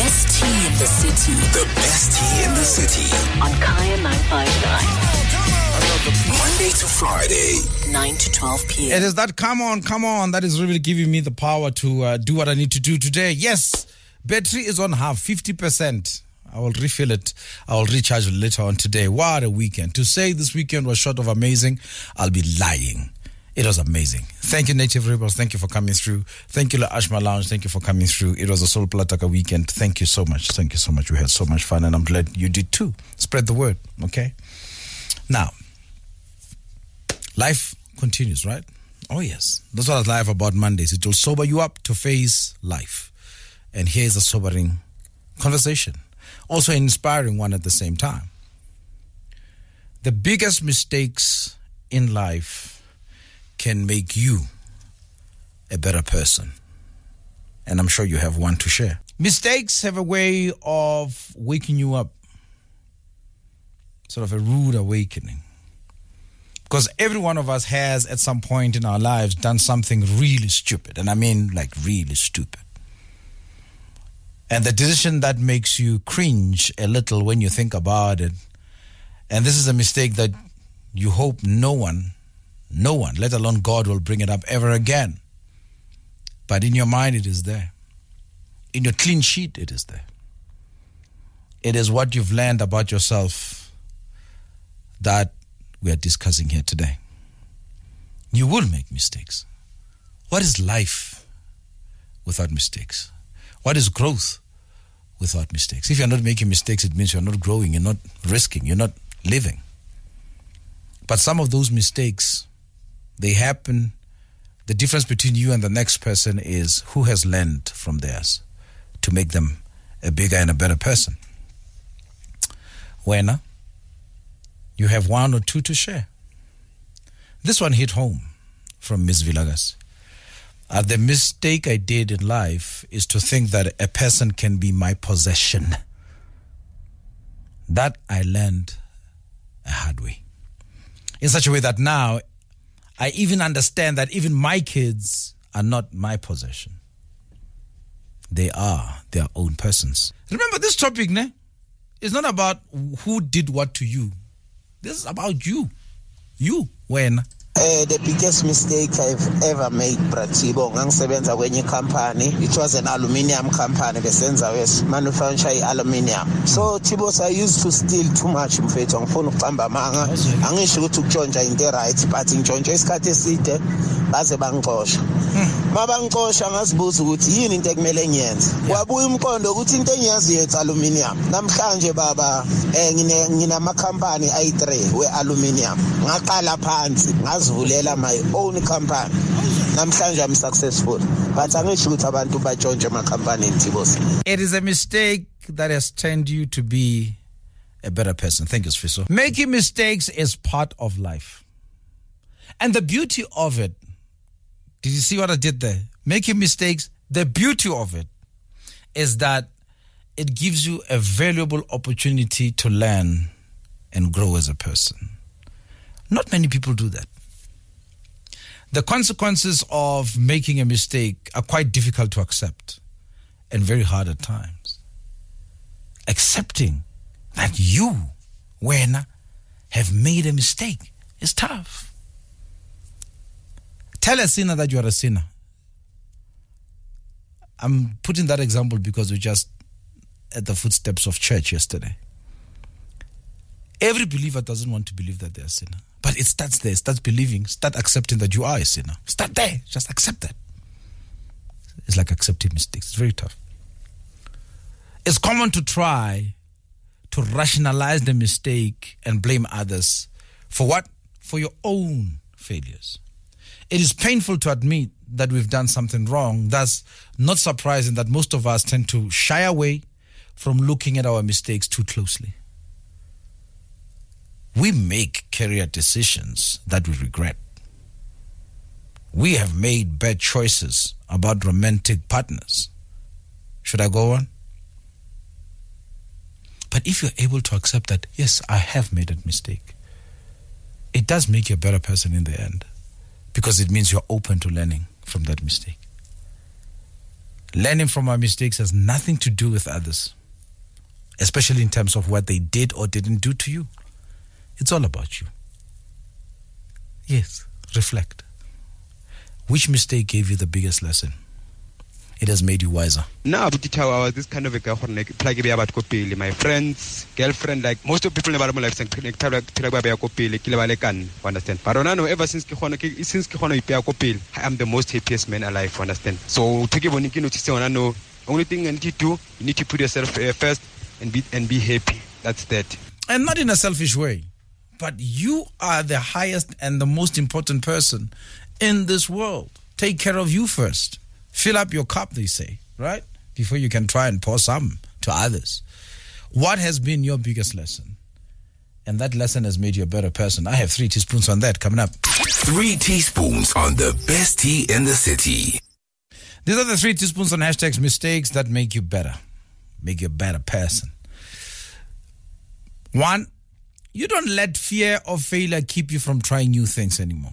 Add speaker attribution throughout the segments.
Speaker 1: best tea in the city.
Speaker 2: The best tea in the city.
Speaker 1: On Kaya 959.
Speaker 2: Monday to Friday.
Speaker 1: 9 to 12 p.m.
Speaker 3: It is that come on, that is really giving me the power to do what I need to do today. Yes, battery is on half, 50%. I will refill it. I will recharge it later on today. What a weekend. To say this weekend was short of amazing, I'll be lying. It was amazing. Thank you, Native Rebels. Thank you for coming through. Thank you, La Ashma Lounge. Thank you for coming through. It was a Soul Plataka weekend. Thank you so much. Thank you so much. We had so much fun, and I'm glad you did too. Spread the word, okay? Now, life continues, right? Oh, yes. That's what I like about Mondays. It will sober you up to face life. And here's a sobering conversation. Also an inspiring one at the same time. The biggest mistakes in life can make you a better person. And I'm sure you have one to share. Mistakes have a way of waking you up. Sort of a rude awakening. Because every one of us has at some point in our lives done something really stupid. And I mean like really stupid. And the decision that makes you cringe a little when you think about it. And this is a mistake that you hope no one, let alone God, will bring it up ever again. But in your mind, it is there. In your clean sheet, it is there. It is what you've learned about yourself that we are discussing here today. You will make mistakes. What is life without mistakes? What is growth without mistakes? If you're not making mistakes, it means you're not growing, you're not risking, you're not living. But some of those mistakes, they happen. The difference between you and the next person is who has learned from theirs to make them a bigger and a better person. When you have one or two to share. This one hit home from Ms. Villagas. The mistake I did in life is to think that a person can be my possession. That I learned a hard way. In such a way that now I even understand that even my kids are not my possession. They are their own persons. Remember, this topic, ne, is not about who did what to you. This is about you. You, when?
Speaker 4: The biggest mistake I've ever made, Bratibo, ngangisebenza kwenye company. It was an aluminium company. Besenza manufacture aluminium. So Tibos, I used to steal too much. Mfethu ngifuna ukuqamba manga. Angisho ukuthi ukutshontsha into right, but ngitshontsha isikhathi eside baze bangixosha. Mabangixosha ngazibuza ukuthi yini into ekumele ngiyenze. Wabuya umqondo ukuthi into engiyaziyo it's aluminium. Namhlanje baba nginama company ayi3 we aluminium. Ngaqala phansi ngazivulela my own company. Namhlanje I'm successful. But angisho ukuthi abantu batshontshe ama company Tibos.
Speaker 3: It is a mistake that has turned you to be a better person. Thank you, Sfiso. Making mistakes is part of life. And the beauty of it, did you see what I did there? Making mistakes, the beauty of it is that it gives you a valuable opportunity to learn and grow as a person. Not many people do that. The consequences of making a mistake are quite difficult to accept and very hard at times. Accepting that you, Wena, have made a mistake is tough. Tell a sinner that you are a sinner. I'm putting that example because we just at the footsteps of church yesterday. Every believer doesn't want to believe that they're a sinner. But it starts there. Start believing. Start accepting that you are a sinner. Start there. Just accept that. It's like accepting mistakes. It's very tough. It's common to try to rationalize the mistake and blame others for what? For your own failures. It is painful to admit that we've done something wrong. Thus, not surprising that most of us tend to shy away from looking at our mistakes too closely. We make career decisions that we regret. We have made bad choices about romantic partners. Should I go on? But if you're able to accept that, yes, I have made a mistake, it does make you a better person in the end, because it means you're open to learning from that mistake. Learning from our mistakes has nothing to do with others, especially in terms of what they did or didn't do to you. It's all about you. Yes, reflect. Which mistake gave you the biggest lesson? It has made you wiser.
Speaker 5: Now, I was this kind of a guy who my friends, girlfriend, like most of the people in my life, understand? But I know ever since I am the most happiest man alive, understand? So, take it when you know, only thing you need to do, you need to put yourself first and be happy. That's that.
Speaker 3: And not in a selfish way, but you are the highest and the most important person in this world. Take care of you first. Fill up your cup, they say, right? Before you can try and pour some to others. What has been your biggest lesson? And that lesson has made you a better person. I have 3 teaspoons on that coming up.
Speaker 2: 3 teaspoons on the best tea in the city.
Speaker 3: These are the 3 teaspoons on hashtags mistakes that make you better. Make you a better person. 1, you don't let fear of failure keep you from trying new things anymore.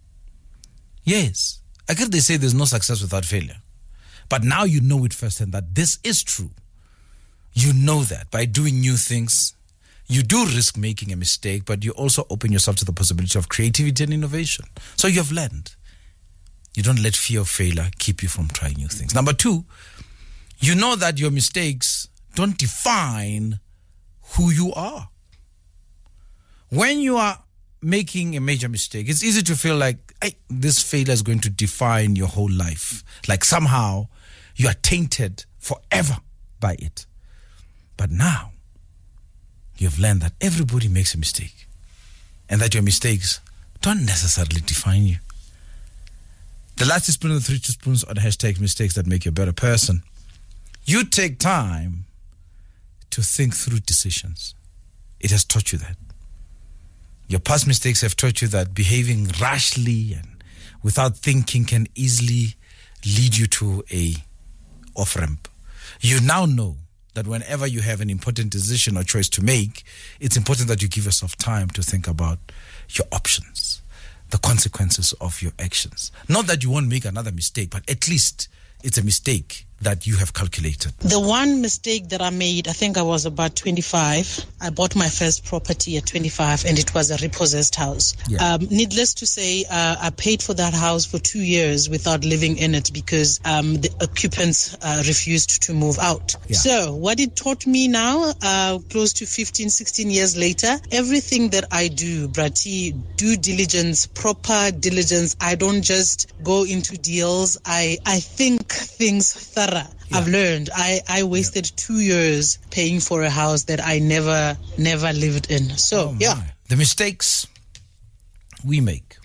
Speaker 3: Yes. I guess they say there's no success without failure. But now you know it firsthand that this is true. You know that by doing new things, you do risk making a mistake, but you also open yourself to the possibility of creativity and innovation. So you have learned. You don't let fear of failure keep you from trying new things. Number 2, you know that your mistakes don't define who you are. When you are making a major mistake, it's easy to feel like this failure is going to define your whole life. Like somehow you are tainted forever by it. But now you've learned that everybody makes a mistake and that your mistakes don't necessarily define you. The last teaspoon of the 3 teaspoons on hashtag mistakes that make you a better person. You take time to think through decisions. It has taught you that. Your past mistakes have taught you that behaving rashly and without thinking can easily lead you to a off-ramp. You now know that whenever you have an important decision or choice to make, it's important that you give yourself time to think about your options, the consequences of your actions. Not that you won't make another mistake, but at least it's a mistake that you have calculated.
Speaker 6: The one mistake that I made, I think I was about 25. I bought my first property at 25 and it was a repossessed house.
Speaker 3: Yeah.
Speaker 6: Needless to say, I paid for that house for 2 years without living in it because the occupants refused to move out.
Speaker 3: Yeah.
Speaker 6: So what it taught me now, close to 15, 16 years later, everything that I do, Brati, due diligence, proper diligence. I don't just go into deals. I think things thorough. Yeah. I've learned. I wasted 2 years paying for a house that I never lived in. So, yeah.
Speaker 3: The mistakes we make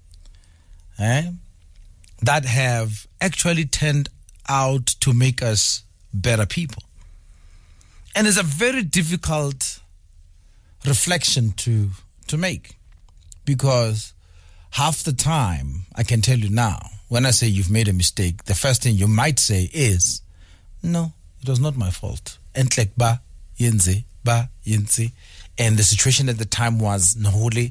Speaker 3: that have actually turned out to make us better people. And it's a very difficult reflection to make because half the time, I can tell you now, when I say you've made a mistake, the first thing you might say is, no, it was not my fault. Entlek ba yenze ba yenze. And the situation at the time was Naholi.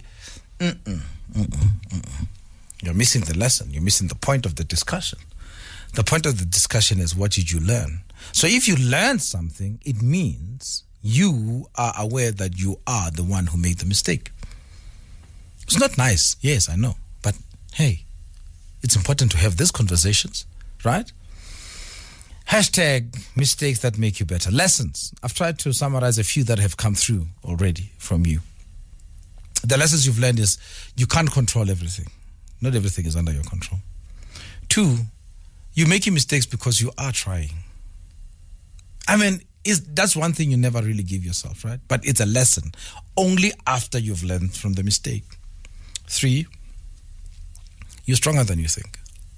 Speaker 3: You're missing the lesson. You're missing the point of the discussion. The point of the discussion is, what did you learn? So if you learn something, it means you are aware that you are the one who made the mistake. It's not nice. Yes, I know. But hey, it's important to have these conversations, right? Hashtag mistakes that make you better. Lessons. I've tried to summarize a few that have come through already from you. The lessons you've learned is you can't control everything. Not everything is under your control. 2, you're making mistakes because you are trying. I mean, that's one thing you never really give yourself, right? But it's a lesson only after you've learned from the mistake. 3, you're stronger than you think.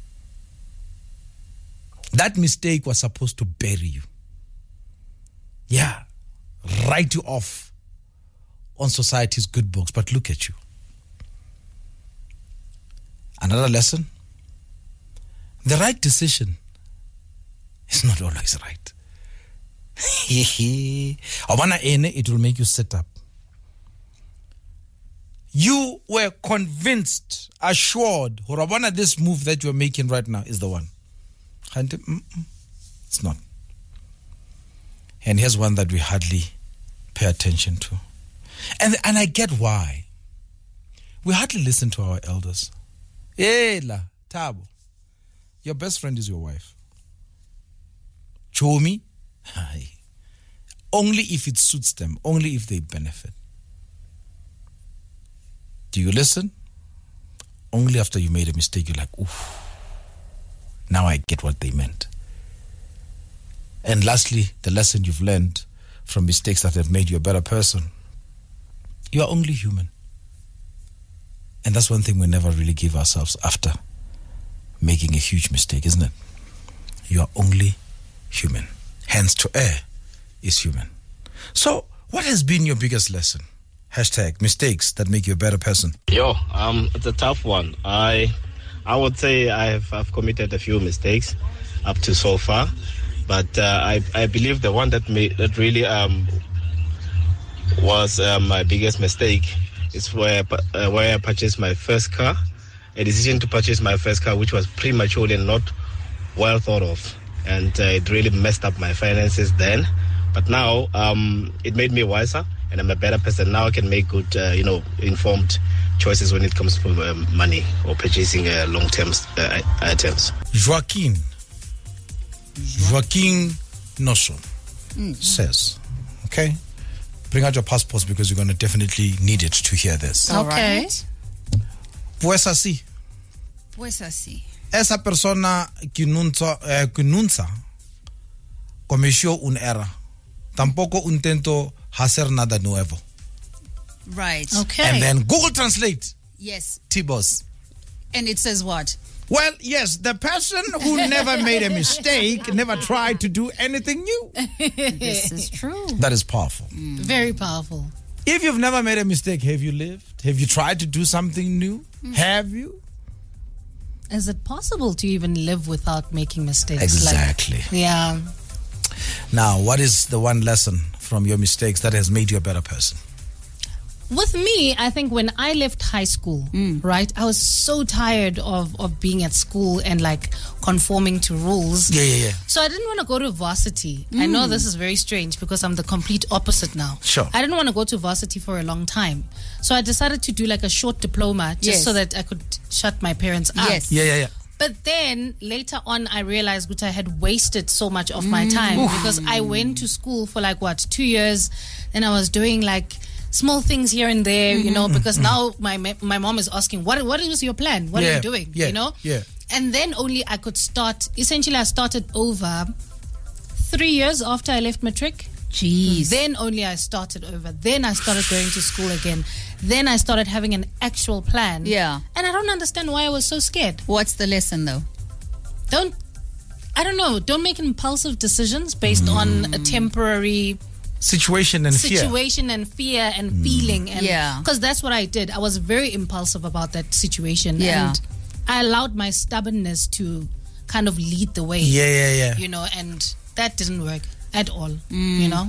Speaker 3: That mistake was supposed to bury you. Yeah, write you off on society's good books, but look at you. Another lesson, the right decision is not always right. It will make you sit up. You were convinced, assured, this move that you're making right now is the one. It's not. And here's one that we hardly pay attention to. And I get why. We hardly listen to our elders. Ela, Tabo, your best friend is your wife. Chomi, only if it suits them, only if they benefit. Do you listen? Only after you made a mistake, you're like, oof, now I get what they meant. And lastly, the lesson you've learned from mistakes that have made you a better person. You are only human. And that's one thing we never really give ourselves after making a huge mistake, isn't it? You are only human. Hence, to err is human. So, what has been your biggest lesson? Hashtag mistakes that make you a better person.
Speaker 7: It's a tough one. I would say I've committed a few mistakes up to so far, but I believe the one that really was my biggest mistake is where I purchased my first car. A decision to purchase my first car, which was prematurely and not well thought of, and it really messed up my finances then. But now it made me wiser, and I'm a better person. Now I can make good, informed choices when it comes to money or purchasing long-term items.
Speaker 3: Joaquin Nosso says, okay, bring out your passports because you're going to definitely need it to hear this.
Speaker 8: Okay.
Speaker 3: Pues así. Esa persona que nunca cometió un error, tampoco intento hacer nada nuevo.
Speaker 8: Right.
Speaker 9: Okay.
Speaker 3: And then Google Translate.
Speaker 8: Yes.
Speaker 3: T-Boss.
Speaker 8: And it says what?
Speaker 3: Well, yes, the person who never made a mistake, never tried to do anything new.
Speaker 8: This is true.
Speaker 3: That is powerful.
Speaker 9: Very powerful.
Speaker 3: If you've never made a mistake, have you lived? Have you tried to do something new? Have you?
Speaker 9: Is it possible to even live without making mistakes?
Speaker 3: Exactly.
Speaker 9: Yeah.
Speaker 3: Now, what is the one lesson from your mistakes that has made you a better person?
Speaker 9: With me, I think when I left high school, right, I was so tired of being at school and like conforming to rules.
Speaker 3: Yeah.
Speaker 9: So I didn't want to go to varsity. I know this is very strange because I'm the complete opposite now.
Speaker 3: Sure.
Speaker 9: I didn't want to go to varsity for a long time. So I decided to do like a short diploma just so that I could shut my parents up.
Speaker 8: Yes.
Speaker 3: Yeah.
Speaker 9: But then later on, I realized that I had wasted so much of my time because I went to school for 2 years, and I was doing like small things here and there, because now my mom is asking, what was your plan? What are you doing?
Speaker 3: Yeah.
Speaker 9: And then only I could start. Essentially, I started over 3 years after I left matric.
Speaker 8: Jeez.
Speaker 9: Then only I started over. Then I started going to school again. Then I started having an actual plan.
Speaker 8: Yeah.
Speaker 9: And I don't understand why I was so scared.
Speaker 8: What's the lesson though?
Speaker 9: Don't make impulsive decisions based on a temporary
Speaker 3: situation and fear
Speaker 9: and feeling. And because that's what I did. I was very impulsive about that situation.
Speaker 8: Yeah.
Speaker 9: And I allowed my stubbornness to kind of lead the way.
Speaker 3: Yeah.
Speaker 9: And that didn't work at all. Yeah.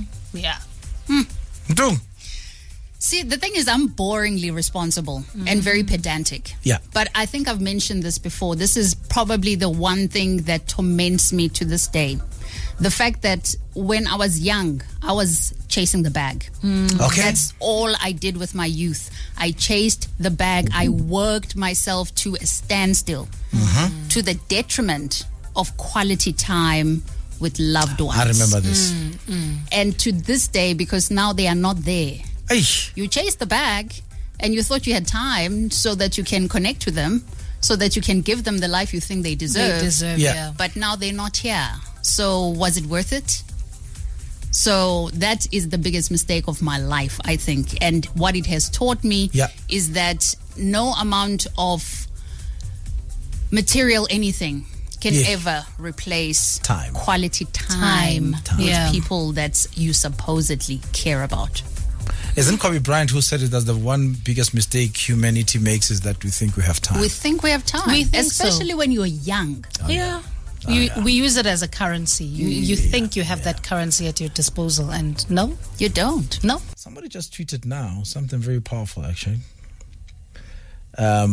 Speaker 8: See, the thing is, I'm boringly responsible and very pedantic.
Speaker 3: Yeah.
Speaker 8: But I think I've mentioned this before. This is probably the one thing that torments me to this day. The fact that when I was young, I was chasing the bag.
Speaker 3: Okay.
Speaker 8: That's all I did with my youth. I chased the bag. I worked myself to a standstill to the detriment of quality time with loved ones.
Speaker 3: I remember this.
Speaker 8: And to this day, because now they are not there.
Speaker 3: Eish.
Speaker 8: You chased the bag and you thought you had time so that you can connect to them, so that you can give them the life you think they deserve.
Speaker 3: Yeah.
Speaker 8: But now they're not here. So was it worth it? So that is the biggest mistake of my life, I think. And what it has taught me is that no amount of material anything can ever replace quality time. With people that you supposedly care about.
Speaker 3: Isn't Kobe Bryant who said it as the one biggest mistake humanity makes is that we think we have time?
Speaker 8: We think we have time. Especially when you're young.
Speaker 9: We use it as a currency. You think you have that currency at your disposal, and no,
Speaker 8: you don't.
Speaker 9: No.
Speaker 3: Somebody just tweeted now something very powerful, actually.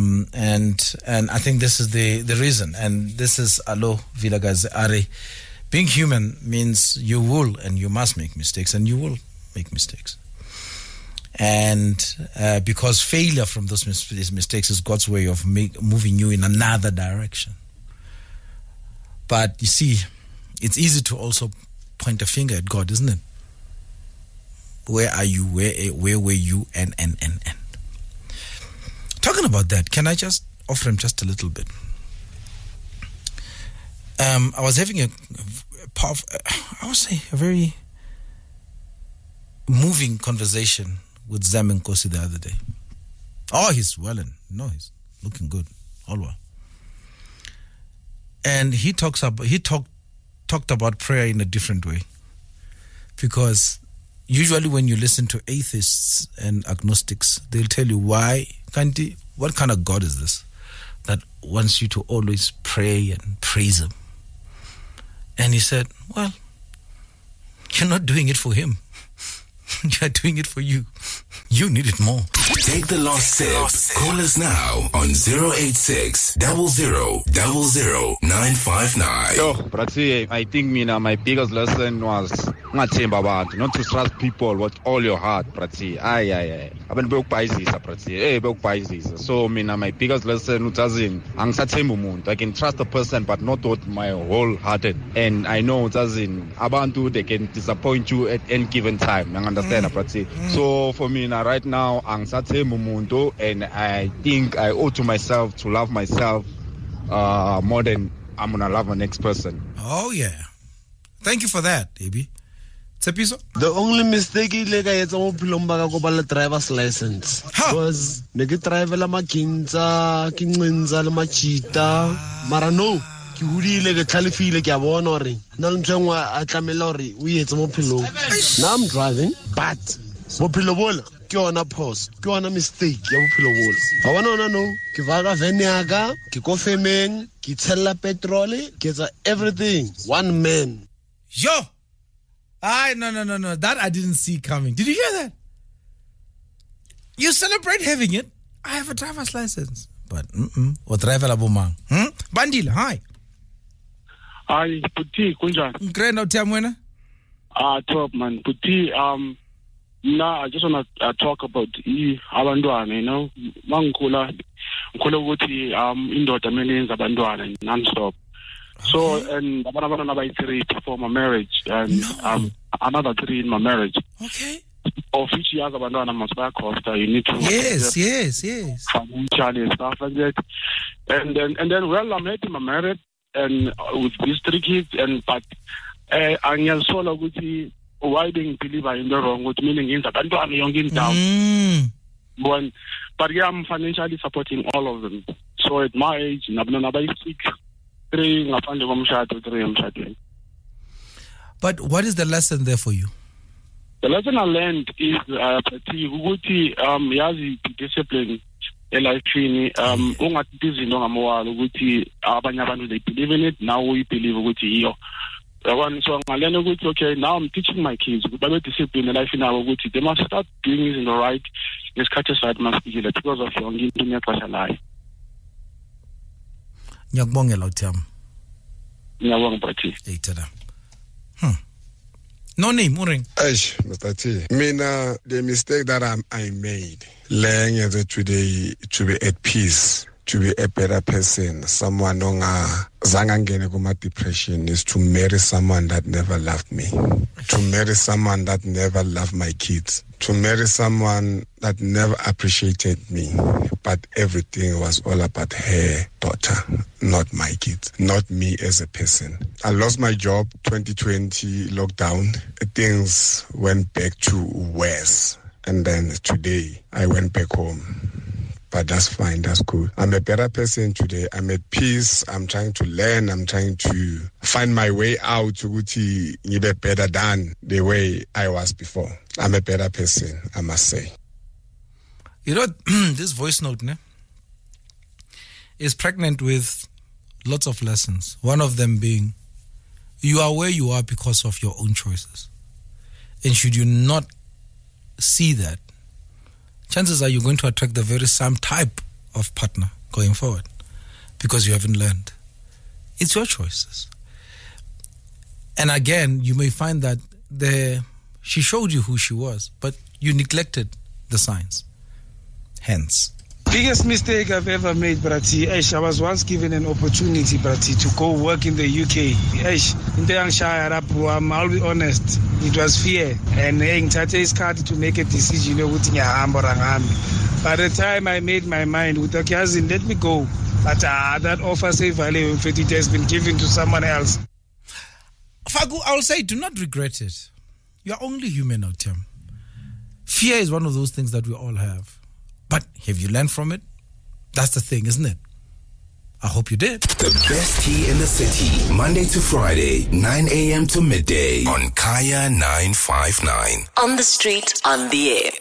Speaker 3: And I think this is the reason. And this is Alo Vilagazi Ari being human means you will and you must make mistakes, and you will make mistakes. And because failure from those mistakes is God's way of moving you in another direction. But you see, it's easy to also point a finger at God, isn't it? Where are you? Where were you? And. Talking about that, can I just offer him just a little bit? I was having a very moving conversation with Zam Nkosi the other day. Oh, he's well and he's looking good, all well. And he talked about prayer in a different way, because usually when you listen to atheists and agnostics, they'll tell you what kind of God is this that wants you to always pray and praise him? And he said, well, you're not doing it for him. You're doing it for you. You need it more.
Speaker 2: Take the last sip. Call us now on 086 00 959.
Speaker 10: Yo, Bratsi, I think my biggest lesson was not to trust people with all your heart, Bratsi. Aye. I've been broke by this, Bratsi. So, my biggest lesson was I can trust a person, but not with my whole hearted. And I know Abantu, they can disappoint you at any given time. You understand, Bratsi? So, for me now, right now, and I think I owe to myself to love myself more than I'm gonna love my next person.
Speaker 3: Oh yeah, thank you for that, Abi. Tsepiso?
Speaker 11: The only mistake is like it's all pilomba ko bala driver's license. Because neke drive la makinza, kinqinza le machita, mara no. Ke hudile ke tlhalefile ke a bona hore na le ntshengwa a tlamela hore o etse mo philong. Now I'm driving, but bophelo bola ke yona pause, ke yona mistake ya bophelo bola. Ga bona no ke vaga van yaga, ke ko femeng, ke tshella petrol, ke etsa everything one man.
Speaker 3: Yo, no, that I didn't see coming. Did you hear that? You celebrate having it. I have a driver's license, but o driver la bomang. Bandile, hi.
Speaker 12: Hi, Puti, kunjani?
Speaker 3: Ngrena uthiyamwena?
Speaker 12: Top man, Puti, now I just want to talk about abantwana, mangikhula ukuthi indoda kumele yenze abantwana non-stop. So, and abantwana abayi-3 perform a marriage, and another 3 in my marriage.
Speaker 3: Okay.
Speaker 12: Of each year abantwana must back after you need to
Speaker 3: yes
Speaker 12: financially and stuff like that. And then well, I'm happy I'm married and with these 3 kids, and but angiyasola ukuthi why being believer in the wrong, what meaning is that I'm young in town. But yeah, I'm financially supporting all of them. So at my age,
Speaker 3: but what is the lesson there for you?
Speaker 12: The lesson I learned is discipline. Ungathi izinto ngamawalo ukuthi abanye abantu they believe in it, now we believe ukuthi iyo. So ngalearn ukuthi okay, now I'm teaching my kids ukuthi babe discipline life nabo ukuthi they must start doing it in the right ngesikhathi right masikile because of yonke into nexesha layo.
Speaker 3: Ngiyakubongela uThami.
Speaker 12: Ngiyabonga Brathi.
Speaker 3: Eitela. No name, Uring.
Speaker 13: Aish, Mr. T. Mina, the mistake that I made, learning today to be at peace, to be a better person, someone onga zangangene kuma depression, is to marry someone that never loved me, to marry someone that never loved my kids, to marry someone that never appreciated me, but everything was all about her daughter, not my kids, not me as a person. I lost my job 2020 lockdown. Things went back to worse, and then today I went back home. But that's fine, that's good. I'm a better person today. I'm at peace. I'm trying to learn. I'm trying to find my way out to be better than the way I was before. I'm a better person, I must say.
Speaker 3: You know, this voice note is pregnant with lots of lessons. One of them being, you are where you are because of your own choices. And should you not see that, chances are you're going to attract the very same type of partner going forward because you haven't learned. It's your choices. And again, you may find that she showed you who she was, but you neglected the signs. Hence.
Speaker 14: Biggest mistake I've ever made, Brati. I was once given an opportunity, Brati, to go work in the UK. I'll be honest, it was fear. And is hard to make a decision. By the time I made my mind, with the cousin, let me go. But that offer it has been given to someone else.
Speaker 3: Fagu, I'll say, do not regret it. You're only human, Otiam. Fear is one of those things that we all have. But have you learned from it? That's the thing, isn't it? I hope you did.
Speaker 2: The best tea in the city, Monday to Friday, 9 a.m. to midday on Kaya 959.
Speaker 1: On the street, on the air.